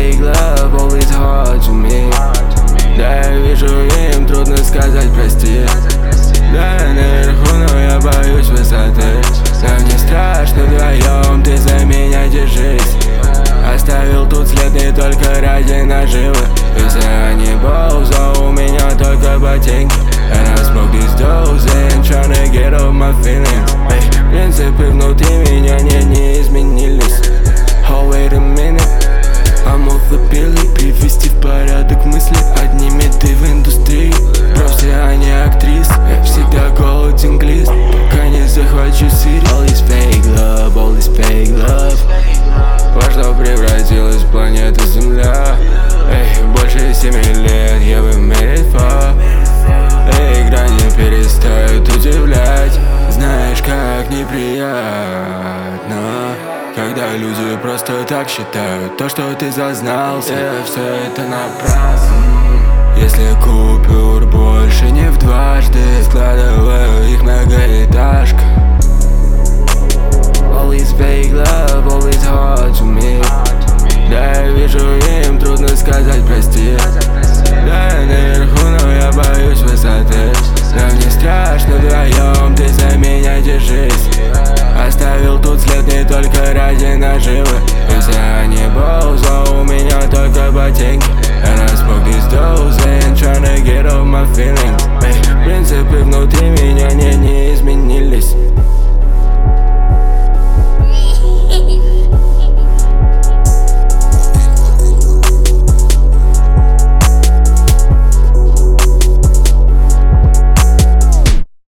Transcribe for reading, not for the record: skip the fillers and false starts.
fake love, always hard to me. Да, я вижу, им трудно сказать прости. Да, я наверху, но я боюсь высоты. Нам не страшно вдвоем, ты за меня держись. Оставил тут след не только ради наживы. Если они боуза, у меня только ботинки. And I smoke these dose and tryna get off my feelings. Принципы внутри меня не изменились. Oh, wait a minute, I'm off the pill. Привести в порядок мысли, одними ты в индустрии. Просто они актрисы, я всегда голоден глист, пока не захвачу Сири. All this fake love, all this fake love. Во что превратилась планета Земля? Эй, больше 7 лет я бы made it far. Эй, грани перестают удивлять. Знаешь, как неприятно, когда люди просто так считают то, что ты зазнался. Все это напрасно. Если купюр больше не в дважды, складываю их многоэтажка. Always fake love, always hard to me. Да, я вижу, им трудно сказать прости. Да, я наверху, но я боюсь высоты. Нам не страшно вдвоем, ты за меня держись. Оставил тут след не только ради наживы. Если они боуза, у меня только ботинки. And I smoke these dose and tryna get off my feelings. Принципы внутри меня не изменились.